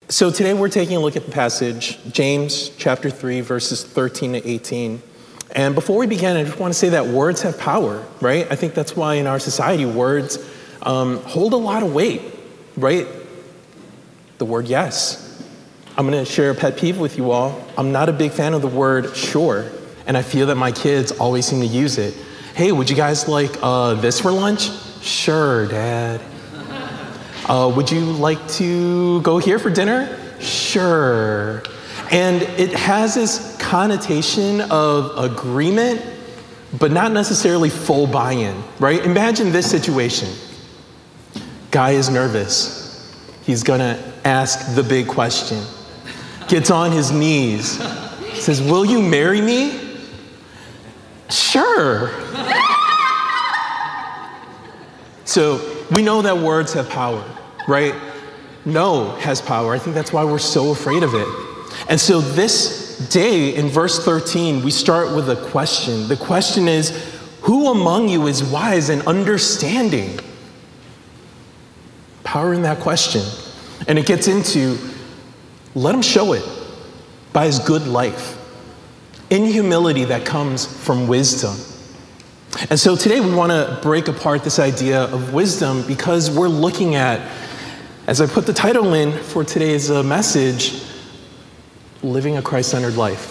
So today we're taking a look at the passage, James chapter 3, verses 13 to 18. And before we begin, I just want to say that words have power, right? I think that's why in our society, words hold a lot of weight, right? The word yes. I'm going to share a pet peeve with you all. I'm not a big fan of the word sure, and I feel that my kids always seem to use it. Hey, would you guys like this for lunch? Sure, Dad. Would you like to go here for dinner? Sure. And it has this connotation of agreement, but not necessarily full buy-in, right? Imagine this situation. Guy is nervous. He's gonna ask the big question. Gets on his knees. Says, will you marry me? Sure. So we know that words have power, right? No has power. I think that's why we're so afraid of it. And so this day in verse 13, we start with a question. The question is, who among you is wise and understanding? Power in that question. And it gets into, let him show it by his good life, in humility that comes from wisdom. And so today we want to break apart this idea of wisdom because we're looking at, as I put the title in for today's message, living a Christ-centered life.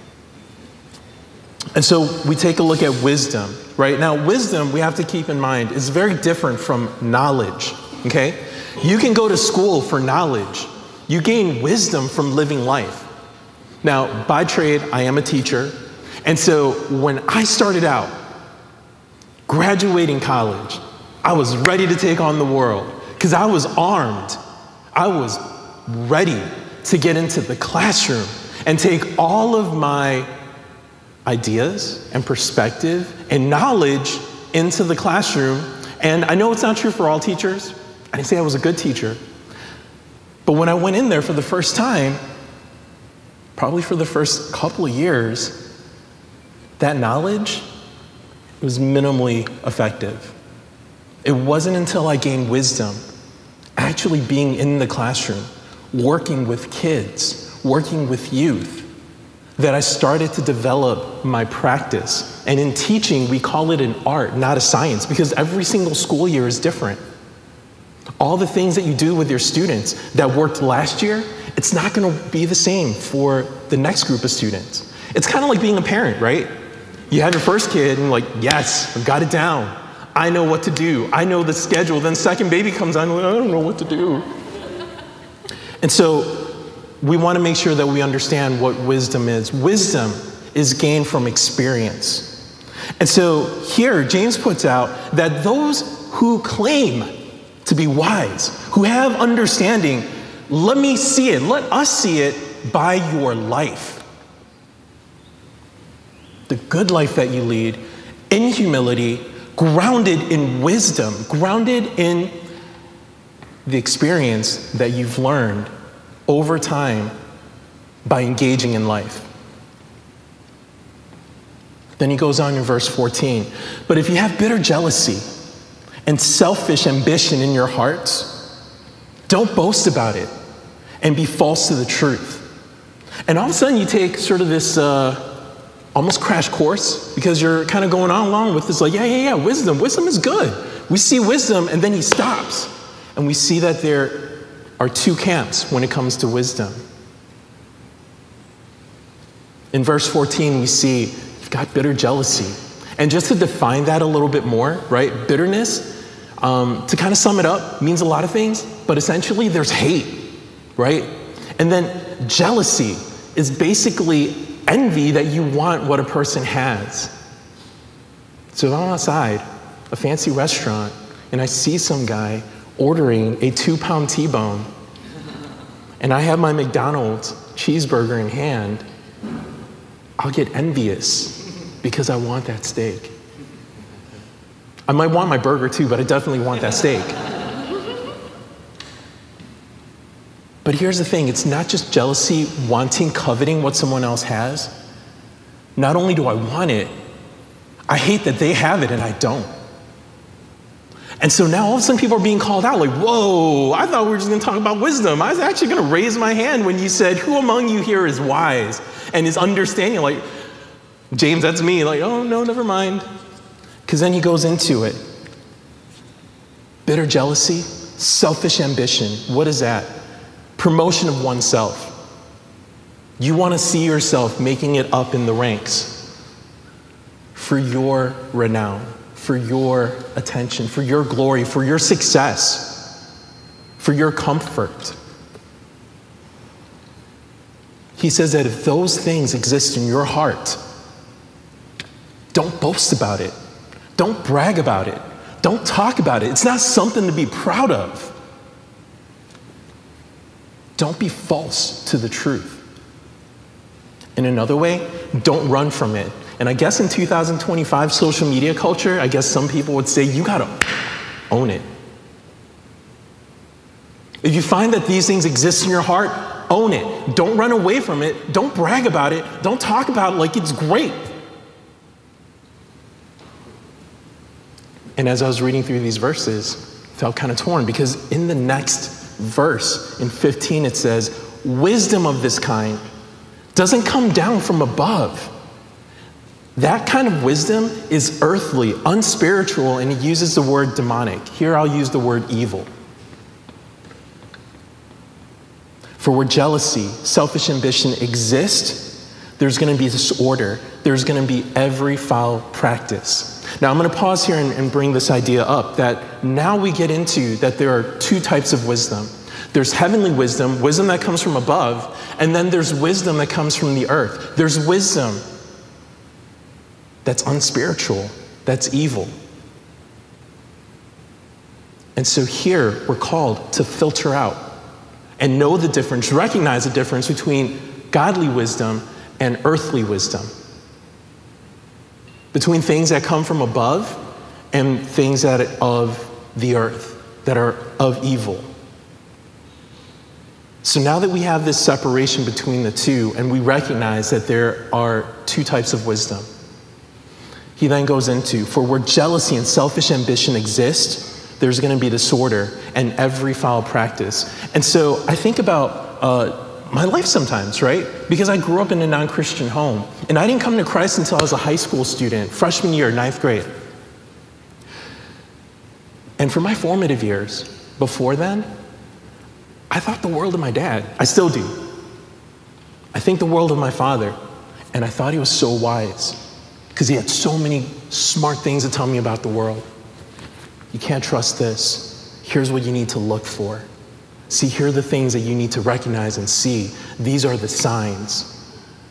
And so we take a look at wisdom, right? Now, wisdom, we have to keep in mind, is very different from knowledge, okay? You can go to school for knowledge. You gain wisdom from living life. Now, by trade, I am a teacher. And so when I started out, graduating college, I was ready to take on the world because I was armed. I was ready to get into the classroom and take all of my ideas and perspective and knowledge into the classroom. And I know it's not true for all teachers. I didn't say I was a good teacher. But when I went in there for the first time, probably for the first couple of years, that knowledge was minimally effective. It wasn't until I gained wisdom, actually being in the classroom, working with kids, working with youth, that I started to develop my practice. And in teaching, we call it an art, not a science, because every single school year is different. All the things that you do with your students that worked last year, it's not going to be the same for the next group of students. It's kind of like being a parent, right? You have your first kid and like, yes, I've got it down. I know what to do. I know the schedule. Then second baby comes on, like, I don't know what to do. And so we want to make sure that we understand what wisdom is. Wisdom is gained from experience. And so here, James puts out that those who claim to be wise, who have understanding, let me see it, let us see it by your life. The good life that you lead in humility, grounded in wisdom, grounded in the experience that you've learned over time by engaging in life. Then he goes on in verse 14. But if you have bitter jealousy and selfish ambition in your hearts, don't boast about it and be false to the truth. And all of a sudden you take sort of this almost crash course because you're kind of going on along with this like, wisdom is good. We see wisdom and then he stops. And we see that there are two camps when it comes to wisdom. In verse 14, we see you've got bitter jealousy. And just to define that a little bit more, right? Bitterness, to kind of sum it up, means a lot of things, but essentially there's hate, right? And then jealousy is basically envy that you want what a person has. So if I'm outside a fancy restaurant and I see some guy ordering a 2-pound T-bone and I have my McDonald's cheeseburger in hand, I'll get envious because I want that steak. I might want my burger too, but I definitely want that steak. But here's the thing, it's not just jealousy, wanting, coveting what someone else has. Not only do I want it, I hate that they have it and I don't. And so now all of a sudden people are being called out like, whoa, I thought we were just going to talk about wisdom. I was actually going to raise my hand when you said, who among you here is wise and is understanding? Like, James, that's me. Like, oh, no, never mind. Because then he goes into it. Bitter jealousy, selfish ambition. What is that? Promotion of oneself. You want to see yourself making it up in the ranks for your renown, for your attention, for your glory, for your success, for your comfort. He says that if those things exist in your heart, don't boast about it. Don't brag about it. Don't talk about it. It's not something to be proud of. Don't be false to the truth. In another way, don't run from it. And I guess in 2025 social media culture, I guess some people would say you gotta own it. If you find that these things exist in your heart, own it. Don't run away from it. Don't brag about it. Don't talk about it like it's great. And as I was reading through these verses, I felt kind of torn because in the next verse, in 15, it says, wisdom of this kind doesn't come down from above. That kind of wisdom is earthly, unspiritual, and he uses the word demonic. Here I'll use the word evil. For where jealousy, selfish ambition exist, there's going to be disorder. There's going to be every foul practice. Now I'm going to pause here and bring this idea up that now we get into that there are two types of wisdom. There's heavenly wisdom, wisdom that comes from above, and then there's wisdom that comes from the earth. There's wisdom that's unspiritual, that's evil. And so here we're called to filter out and know the difference, recognize the difference between godly wisdom and earthly wisdom. Between things that come from above and things that are of the earth, that are of evil. So now that we have this separation between the two and we recognize that there are two types of wisdom, he then goes into, for where jealousy and selfish ambition exist, there's going to be disorder and every foul practice. And so I think about my life sometimes, right? Because I grew up in a non-Christian home, and I didn't come to Christ until I was a high school student, freshman year, 9th grade. And for my formative years, before then, I thought the world of my dad. I still do. I think the world of my father, and I thought he was so wise, because he had so many smart things to tell me about the world. You can't trust this. Here's what you need to look for. See, here are the things that you need to recognize and see. These are the signs.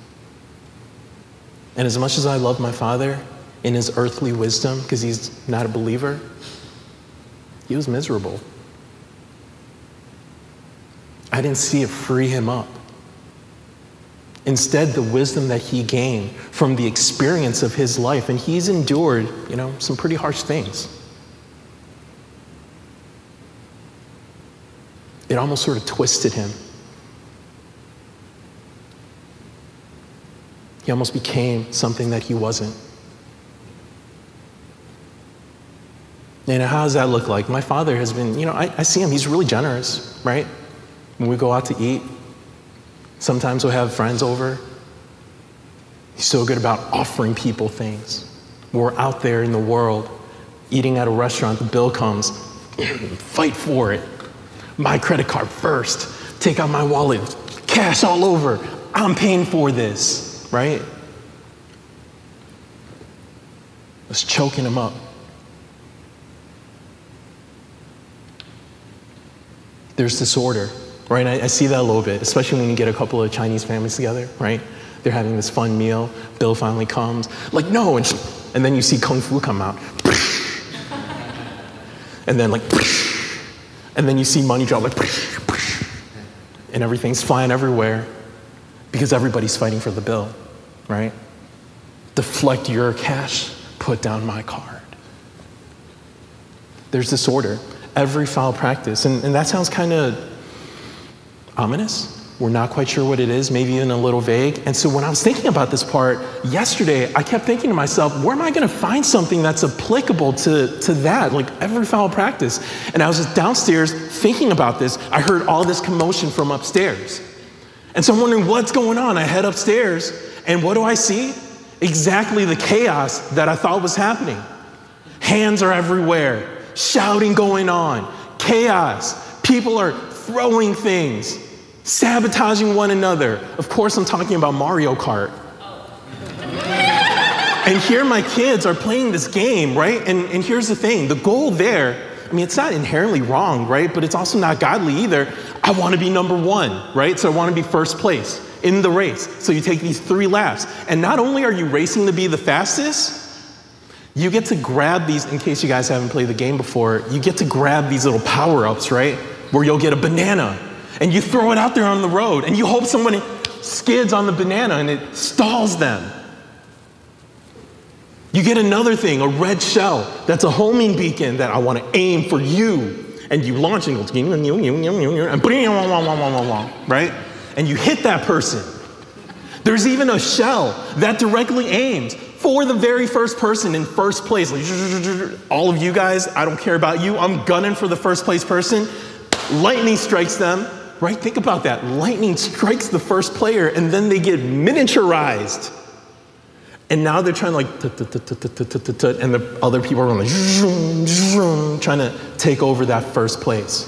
And as much as I love my father in his earthly wisdom, because he's not a believer, he was miserable. I didn't see it free him up. Instead, the wisdom that he gained from the experience of his life, and he's endured, some pretty harsh things. It almost sort of twisted him. He almost became something that he wasn't. And how does that look like? My father has been, I see him, he's really generous, right? When we go out to eat, sometimes we'll have friends over. He's so good about offering people things. We're out there in the world, eating at a restaurant, the bill comes, fight for it. My credit card first, take out my wallet, cash all over. I'm paying for this, right? I was choking him up. There's disorder, right? I see that a little bit, especially when you get a couple of Chinese families together, right? They're having this fun meal, bill finally comes, like, no, and then you see Kung Fu come out. And then and then you see money drop and everything's flying everywhere because everybody's fighting for the bill, right? Deflect your cash, put down my card. There's disorder, every foul practice. And that sounds kind of ominous, We're not quite sure what it is, maybe even a little vague. And so when I was thinking about this part yesterday, I kept thinking to myself, where am I going to find something that's applicable to that, like every foul practice? And I was just downstairs thinking about this. I heard all this commotion from upstairs. And so I'm wondering what's going on. I head upstairs, and what do I see? Exactly the chaos that I thought was happening. Hands are everywhere, shouting going on, chaos. People are throwing things, sabotaging one another. Of course, I'm talking about Mario Kart. And here my kids are playing this game, right? And here's the thing, the goal there, I mean, it's not inherently wrong, right? But it's also not godly either. I want to be number one, right? So I want to be first place in the race. So you take these 3 laps. And not only are you racing to be the fastest, you get to grab these, in case you guys haven't played the game before, you get to grab these little power-ups, right? Where you'll get a banana, and you throw it out there on the road, and you hope somebody skids on the banana and it stalls them. You get another thing, a red shell, that's a homing beacon that I want to aim for you. And you launch and go, right? And you hit that person. There's even a shell that directly aims for the very first person in first place. Like, all of you guys, I don't care about you. I'm gunning for the first place person. Lightning strikes them, right? Think about that. Lightning strikes the first player, and then they get miniaturized. And now they're trying to and the other people are like trying to take over that first place.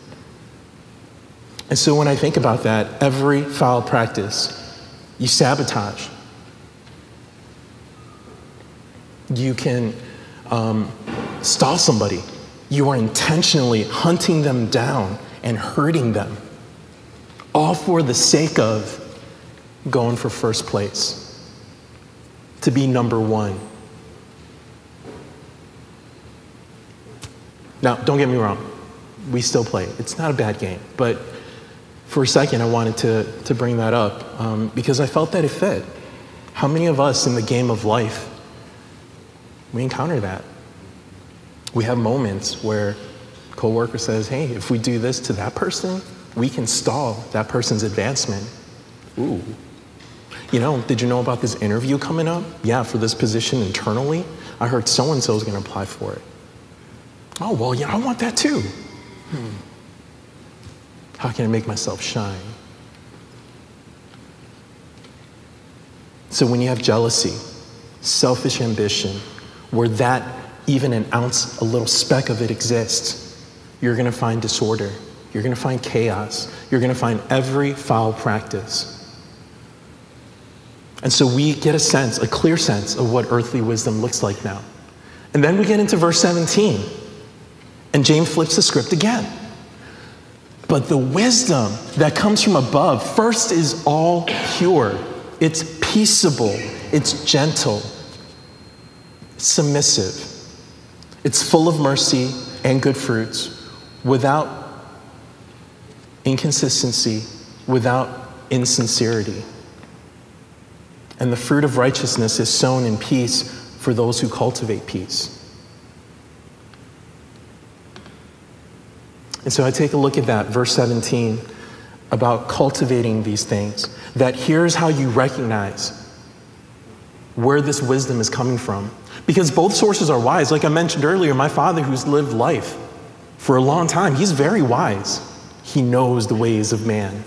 And so when I think about that, every foul practice, you sabotage. You can stall somebody. You are intentionally hunting them down and hurting them, all for the sake of going for first place, to be number one. Now, don't get me wrong. We still play. It's not a bad game. But for a second, I wanted to bring that up because I felt that it fit. How many of us in the game of life, we encounter that? We have moments where a coworker says, hey, if we do this to that person, we can stall that person's advancement. Ooh. You know, did you know about this interview coming up? Yeah, for this position internally. I heard so-and-so is going to apply for it. Oh, well, yeah, I want that too. How can I make myself shine? So when you have jealousy, selfish ambition, where that even an ounce, a little speck of it exists, you're going to find disorder. You're going to find chaos. You're going to find every foul practice. And so we get a clear sense of what earthly wisdom looks like now. And then we get into verse 17. And James flips the script again. But the wisdom that comes from above, first, is all pure. It's peaceable. It's gentle. Submissive. It's full of mercy and good fruits, without inconsistency, without insincerity. And the fruit of righteousness is sown in peace for those who cultivate peace. And so I take a look at that, verse 17, about cultivating these things. That here's how you recognize where this wisdom is coming from. Because both sources are wise. Like I mentioned earlier, my father, who's lived life for a long time, he's very wise. He knows the ways of man.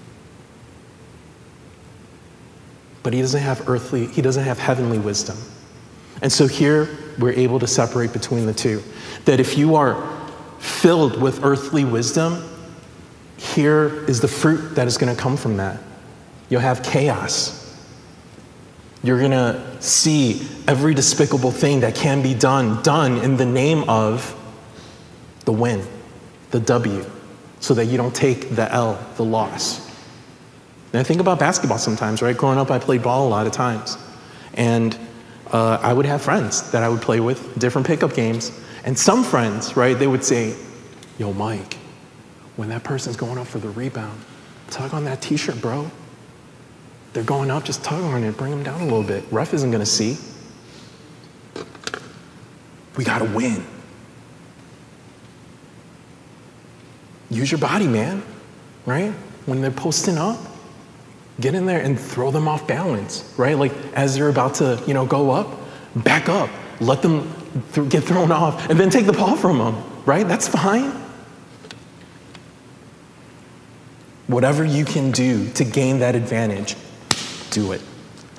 But he doesn't have heavenly wisdom. And so here we're able to separate between the two. That if you are filled with earthly wisdom, here is the fruit that is going to come from that. You'll have chaos. You're going to see every despicable thing that can be done in the name of the win, the W, so that you don't take the L, the loss. And I think about basketball sometimes, right? Growing up, I played ball a lot of times. And I would have friends that I would play with, different pickup games. And some friends, right, they would say, yo, Mike, when that person's going up for the rebound, tug on that t-shirt, bro. They're going up, just tug on it, bring them down a little bit. Ref isn't going to see. We got to win. Use your body, man, right? when they're posting up, get in there and throw them off balance, right? Like as they're about to, go up, back up, let them get thrown off, and then take the ball from them, right? That's fine. Whatever you can do to gain that advantage, do it.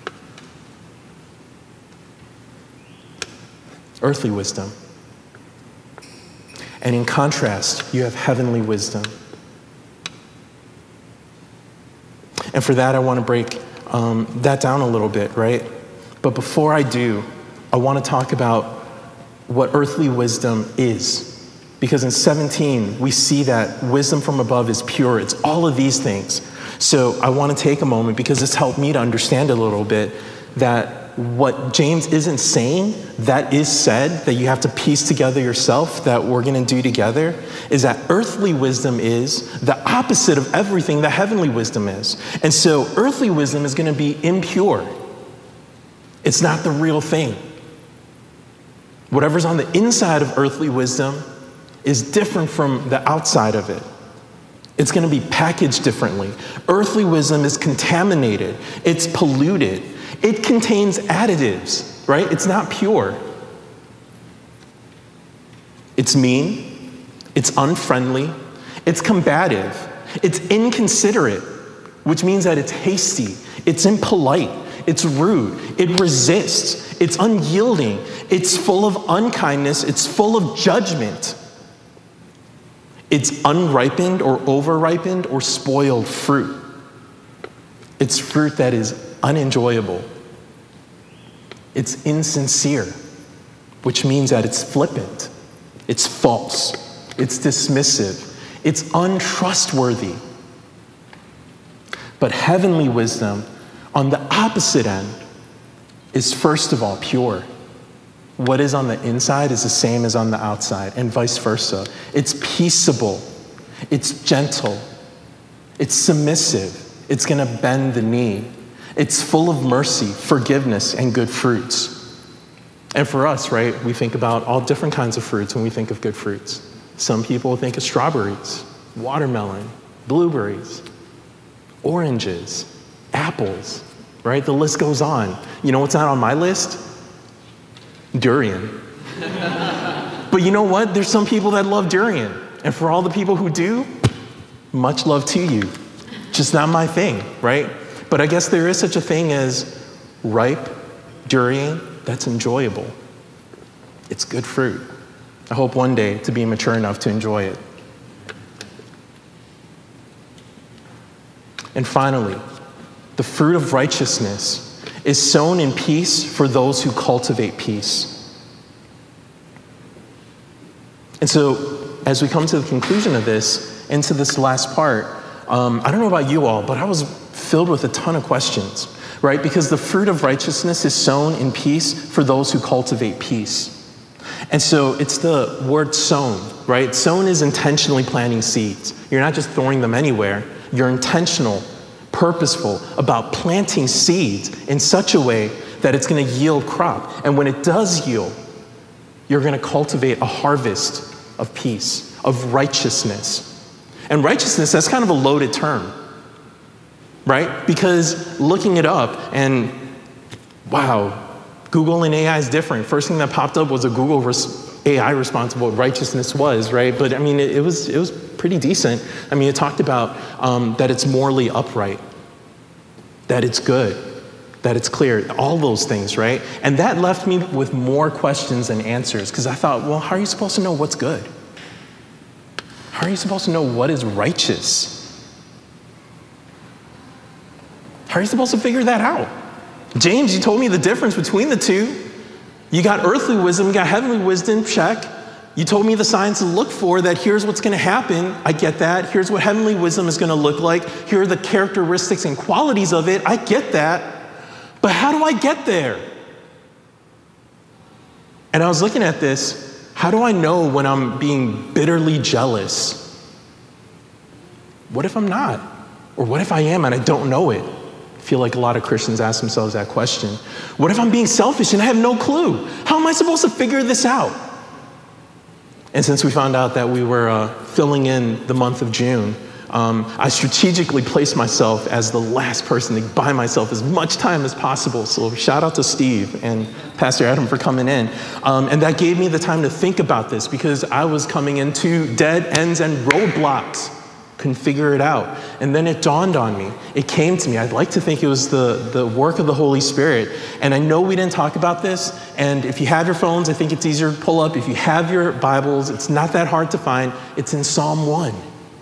Earthly wisdom. And in contrast, you have heavenly wisdom. And for that, I want to break that down a little bit, right? But before I do, I want to talk about what earthly wisdom is. Because in 17, we see that wisdom from above is pure. It's all of these things. So I want to take a moment, because it's helped me to understand a little bit that what James isn't saying, that is said, that you have to piece together yourself, that we're going to do together, is that earthly wisdom is the opposite of everything that heavenly wisdom is. And so earthly wisdom is going to be impure. It's not the real thing. Whatever's on the inside of earthly wisdom is different from the outside of it. It's going to be packaged differently. Earthly wisdom is contaminated. It's polluted. It contains additives, right? It's not pure. It's mean. It's unfriendly. It's combative. It's inconsiderate, which means that it's hasty. It's impolite. It's rude. It resists. It's unyielding. It's full of unkindness. It's full of judgment. It's unripened or overripened or spoiled fruit. It's fruit that is unenjoyable. It's insincere, which means that it's flippant. It's false. It's dismissive. It's untrustworthy. But heavenly wisdom, on the opposite end, is first of all pure. What is on the inside is the same as on the outside, and vice versa. It's peaceable. It's gentle. It's submissive. It's going to bend the knee. It's full of mercy, forgiveness, and good fruits. And for us, right, we think about all different kinds of fruits when we think of good fruits. Some people think of strawberries, watermelon, blueberries, oranges, apples, right? The list goes on. You know what's not on my list? Durian. But you know what? There's some people that love durian. And for all the people who do, much love to you. Just not my thing, right? But I guess there is such a thing as ripe durian that's enjoyable. It's good fruit. I hope one day to be mature enough to enjoy it. And finally, the fruit of righteousness is sown in peace for those who cultivate peace. And so, as we come to the conclusion of this, into this last part, I don't know about you all, but I was filled with a ton of questions, right? Because the fruit of righteousness is sown in peace for those who cultivate peace. And so it's the word sown, right? Sown is intentionally planting seeds. You're not just throwing them anywhere. You're intentional, purposeful about planting seeds in such a way that it's going to yield crop. And when it does yield, you're going to cultivate a harvest of peace, of righteousness. And righteousness, that's kind of a loaded term, right? Because looking it up and, wow, Google and AI is different. First thing that popped up was a Google AI response of what righteousness was, right? But I mean, it was pretty decent. I mean, it talked about that it's morally upright, that it's good, that it's clear, all those things, right? And that left me with more questions than answers, because I thought, well, how are you supposed to know what's good? How are you supposed to know what is righteous? How are you supposed to figure that out? James, you told me the difference between the two. You got earthly wisdom, you got heavenly wisdom, check. You told me the signs to look for, that here's what's going to happen. I get that. Here's what heavenly wisdom is going to look like. Here are the characteristics and qualities of it. I get that. But how do I get there? And I was looking at this. How do I know when I'm being bitterly jealous? What if I'm not? Or what if I am and I don't know it? I feel like a lot of Christians ask themselves that question. What if I'm being selfish and I have no clue? How am I supposed to figure this out? And since we found out that we were filling in the month of June I strategically placed myself as the last person to buy myself as much time as possible. So shout out to Steve and Pastor Adam for coming in. And that gave me the time to think about this because I was coming into dead ends and roadblocks. Couldn't figure it out. And then it dawned on me. It came to me. I'd like to think it was the work of the Holy Spirit. And I know we didn't talk about this. And if you have your phones, I think it's easier to pull up. If you have your Bibles, it's not that hard to find. It's in Psalm 1.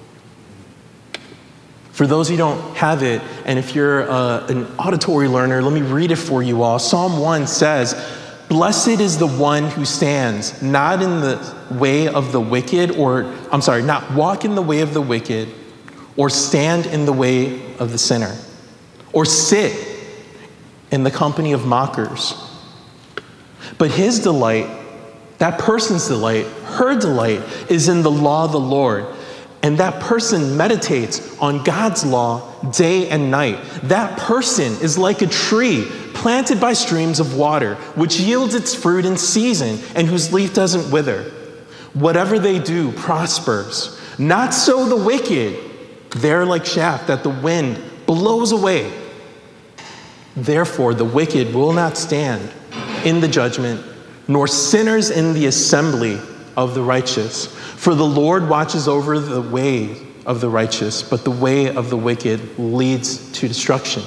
For those who don't have it, and if you're an auditory learner, let me read it for you all. Psalm 1 says, "Blessed is the one who stands, not in the way of the wicked, not walk in the way of the wicked, or stand in the way of the sinner, or sit in the company of mockers. But his delight, that person's delight, her delight, is in the law of the Lord. And that person meditates on God's law day and night. That person is like a tree planted by streams of water, which yields its fruit in season and whose leaf doesn't wither. Whatever they do prospers. Not so the wicked. They're like chaff that the wind blows away. Therefore, the wicked will not stand in the judgment, nor sinners in the assembly of the righteous. For the Lord watches over the way of the righteous, but the way of the wicked leads to destruction."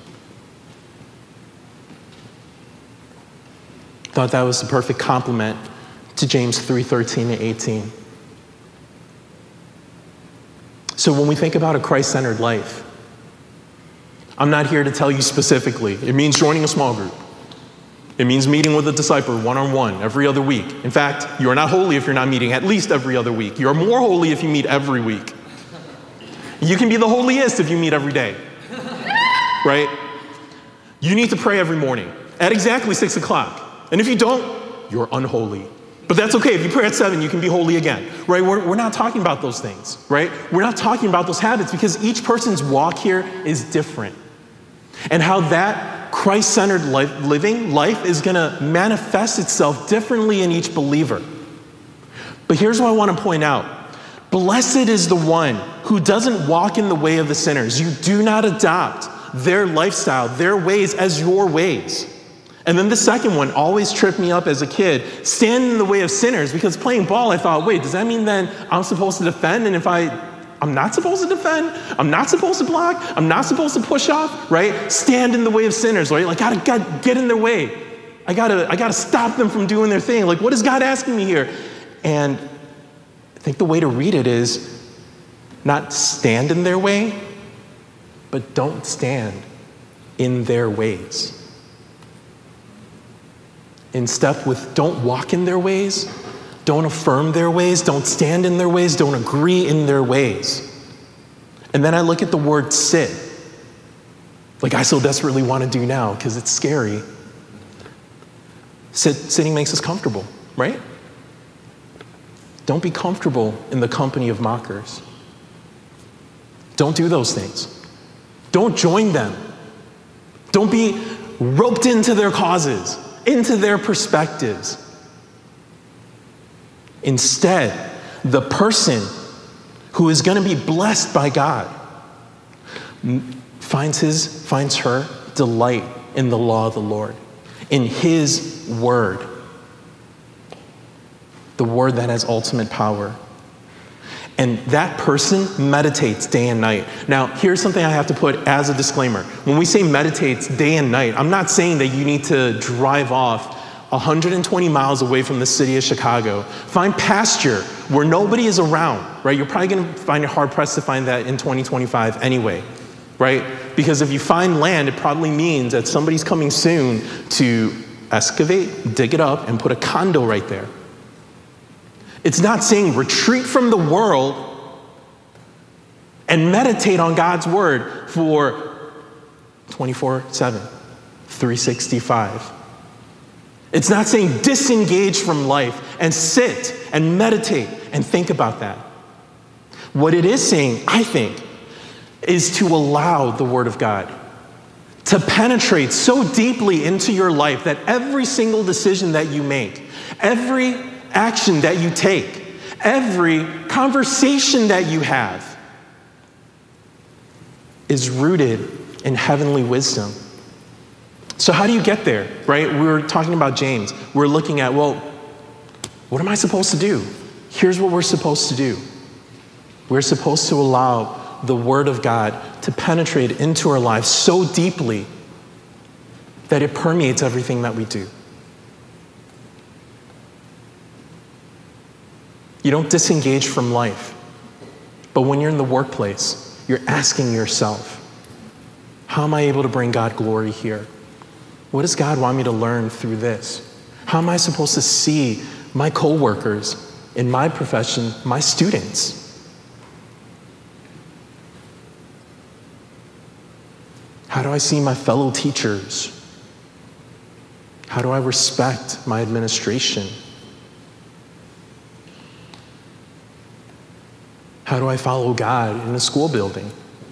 Thought that was the perfect complement to James 3:13 and 18. So when we think about a Christ-centered life, I'm not here to tell you specifically. It means joining a small group. It means meeting with a disciple one-on-one every other week. In fact, you are not holy if you're not meeting at least every other week. You are more holy if you meet every week. You can be the holiest if you meet every day, right? You need to pray every morning at exactly 6 o'clock. And if you don't, you're unholy. But that's okay. If you pray at 7, you can be holy again, right? We're not talking about those things, right? We're not talking about those habits because each person's walk here is different. And how that Christ-centered life is going to manifest itself differently in each believer. But here's what I want to point out. Blessed is the one who doesn't walk in the way of the sinners. You do not adopt their lifestyle, their ways as your ways. And then the second one always tripped me up as a kid. Stand in the way of sinners, because playing ball, I thought, wait, does that mean then I'm supposed to defend? And if I'm not supposed to defend, I'm not supposed to block, I'm not supposed to push off, right? Stand in the way of sinners, right? Like, I gotta get in their way. I gotta stop them from doing their thing. Like, what is God asking me here? And I think the way to read it is not stand in their way, but don't stand in their ways. In step with don't walk in their ways, don't affirm their ways, don't stand in their ways, don't agree in their ways. And then I look at the word sit, like I so desperately want to do now because it's scary. Sitting makes us comfortable, right? Don't be comfortable in the company of mockers. Don't do those things. Don't join them. Don't be roped into their causes, into their perspectives. Instead, the person who is going to be blessed by God finds her delight in the law of the Lord, in his word, the word that has ultimate power. And that person meditates day and night. Now, here's something I have to put as a disclaimer. When we say meditates day and night, I'm not saying that you need to drive off 120 miles away from the city of Chicago. Find pasture where nobody is around, right? You're probably going to find it hard-pressed to find that in 2025 anyway, right? Because if you find land, it probably means that somebody's coming soon to excavate, dig it up, and put a condo right there. It's not saying retreat from the world and meditate on God's word for 24/7, 365. It's not saying disengage from life and sit and meditate and think about that. What it is saying, I think, is to allow the word of God to penetrate so deeply into your life that every single decision that you make, every action that you take, every conversation that you have is rooted in heavenly wisdom. So how do you get there, right? We were talking about James. We're looking at, well, what am I supposed to do? Here's what we're supposed to do. We're supposed to allow the Word of God to penetrate into our lives so deeply that it permeates everything that we do. You don't disengage from life. But when you're in the workplace, you're asking yourself, how am I able to bring God glory here? What does God want me to learn through this? How am I supposed to see my coworkers in my profession, my students? How do I see my fellow teachers? How do I respect my administration? How do I follow God in a school building?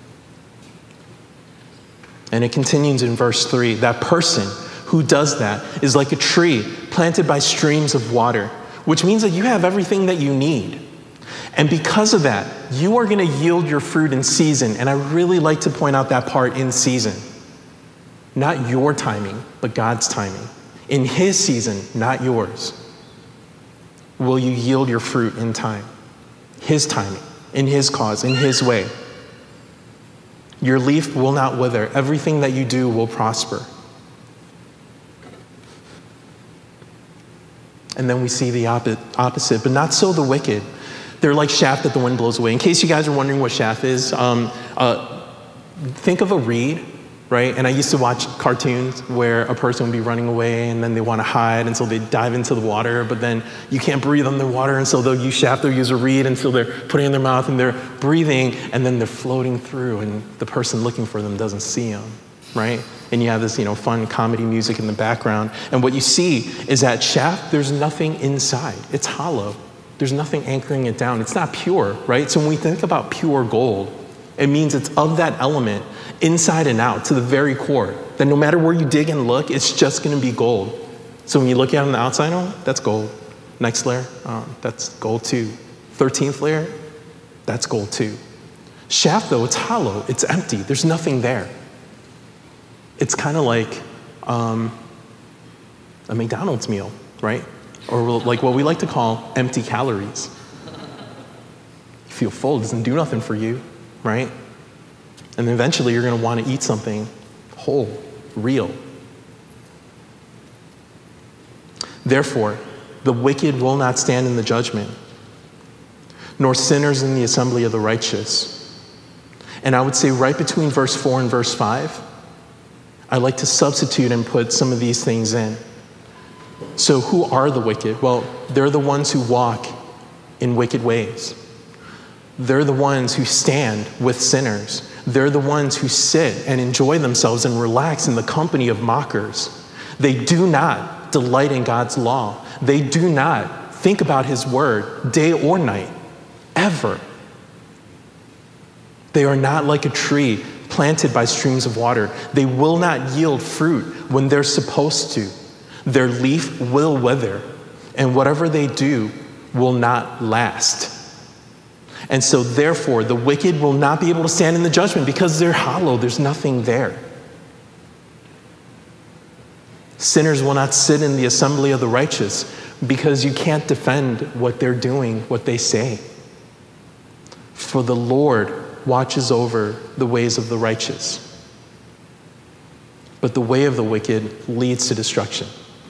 And it continues in verse 3. That person who does that is like a tree planted by streams of water, which means that you have everything that you need. And because of that, you are going to yield your fruit in season. And I really like to point out that part, in season. Not your timing, but God's timing. In His season, not yours. Will you yield your fruit in time? His timing, in His cause, in His way. Your leaf will not wither. Everything that you do will prosper. And then we see the opposite, but not so the wicked. They're like chaff that the wind blows away. In case you guys are wondering what chaff is, think of a reed, right? And I used to watch cartoons where a person would be running away and then they want to hide, and so they dive into the water, but then you can't breathe underwater, and so they'll use chaff, they'll use a reed, and so they're putting it in their mouth and they're breathing, and then they're floating through, and the person looking for them doesn't see them, right? And you have this, fun comedy music in the background, and what you see is that chaff, there's nothing inside. It's hollow. There's nothing anchoring it down. It's not pure, right? So when we think about pure gold, it means it's of that element inside and out to the very core, that no matter where you dig and look, it's just going to be gold. So when you look at it on the outside, oh, that's gold. Next layer, that's gold too. 13th layer, that's gold too. Chaff, though, it's hollow. It's empty. There's nothing there. It's kind of like a McDonald's meal, right? Or like what we like to call empty calories. You feel full, it doesn't do nothing for you, right? And then eventually you're going to want to eat something whole, real. Therefore, the wicked will not stand in the judgment, nor sinners in the assembly of the righteous. And I would say right between verse 4 and verse 5, I like to substitute and put some of these things in. So who are the wicked? Well, they're the ones who walk in wicked ways. They're the ones who stand with sinners. They're the ones who sit and enjoy themselves and relax in the company of mockers. They do not delight in God's law. They do not think about His word day or night, ever. They are not like a tree planted by streams of water. They will not yield fruit when they're supposed to. Their leaf will wither, and whatever they do will not last. And so therefore, the wicked will not be able to stand in the judgment because they're hollow. There's nothing there. Sinners will not sit in the assembly of the righteous because you can't defend what they're doing, what they say. For the Lord watches over the ways of the righteous, but the way of the wicked leads to destruction.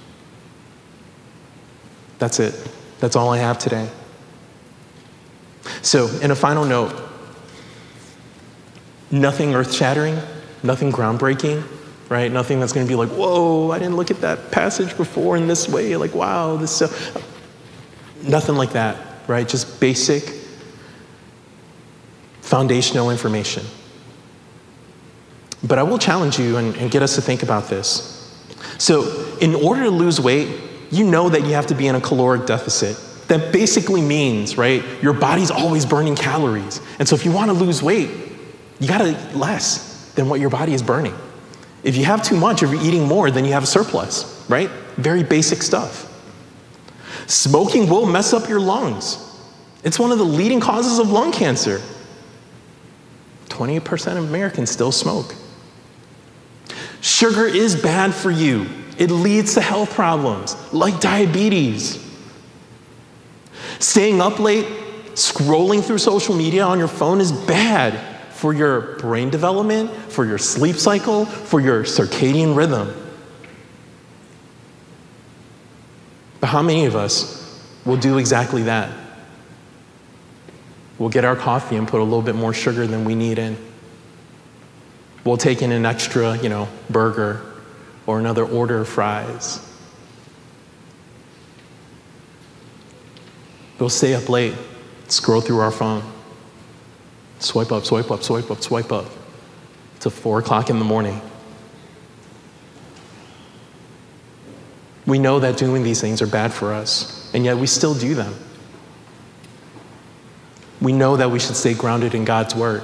That's it. That's all I have today. So, in a final note, nothing earth-shattering, nothing groundbreaking, right? Nothing that's going to be like, whoa, I didn't look at that passage before in this way. Like, wow, this stuff. Nothing like that, right? Just basic, foundational information. But I will challenge you and get us to think about this. So, in order to lose weight, you know that you have to be in a caloric deficit. That basically means, right, your body's always burning calories. And so if you want to lose weight, you got to eat less than what your body is burning. If you have too much, if you're eating more, then you have a surplus, right? Very basic stuff. Smoking will mess up your lungs. It's one of the leading causes of lung cancer. 20% of Americans still smoke. Sugar is bad for you. It leads to health problems like diabetes. Staying up late, scrolling through social media on your phone is bad for your brain development, for your sleep cycle, for your circadian rhythm. But how many of us will do exactly that? We'll get our coffee and put a little bit more sugar than we need in. We'll take in an extra, burger or another order of fries. We'll stay up late, scroll through our phone, swipe up, swipe up, swipe up, swipe up, till 4 o'clock in the morning. We know that doing these things are bad for us, and yet we still do them. We know that we should stay grounded in God's word.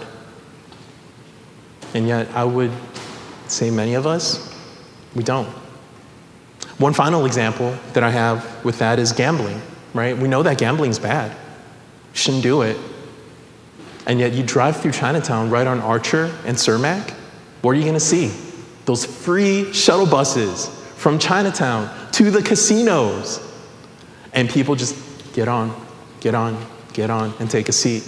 And yet I would say many of us, we don't. One final example that I have with that is gambling, right? We know that gambling's bad. You shouldn't do it. And yet you drive through Chinatown right on Archer and Cermak, what are you gonna see? Those free shuttle buses from Chinatown to the casinos. And people just get on, and take a seat.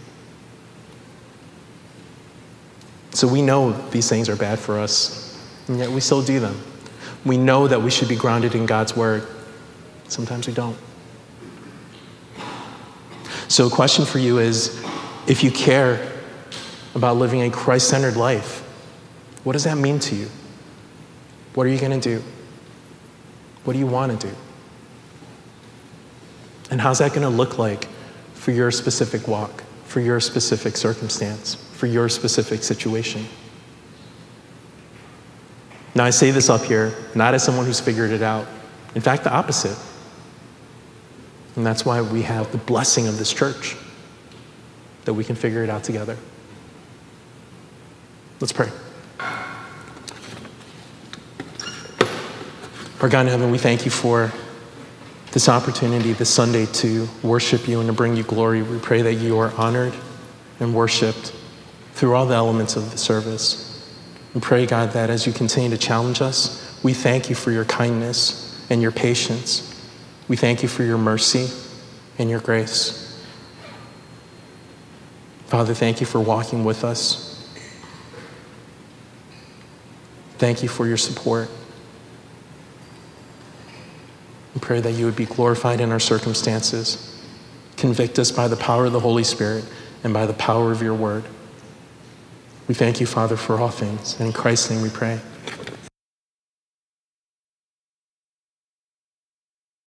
So we know these things are bad for us, and yet we still do them. We know that we should be grounded in God's word. Sometimes we don't. So a question for you is, if you care about living a Christ-centered life, what does that mean to you? What are you going to do? What do you want to do? And how's that going to look like for your specific walk, for your specific circumstance, for your specific situation? Now, I say this up here, not as someone who's figured it out. In fact, the opposite. And that's why we have the blessing of this church, that we can figure it out together. Let's pray. Our God in heaven, we thank you for this opportunity this Sunday to worship you and to bring you glory. We pray that you are honored and worshiped through all the elements of the service. We pray, God, that as you continue to challenge us, we thank you for your kindness and your patience. We thank you for your mercy and your grace. Father, thank you for walking with us. Thank you for your support. We pray that you would be glorified in our circumstances. Convict us by the power of the Holy Spirit and by the power of your word. We thank you, Father, for all things. And in Christ's name we pray.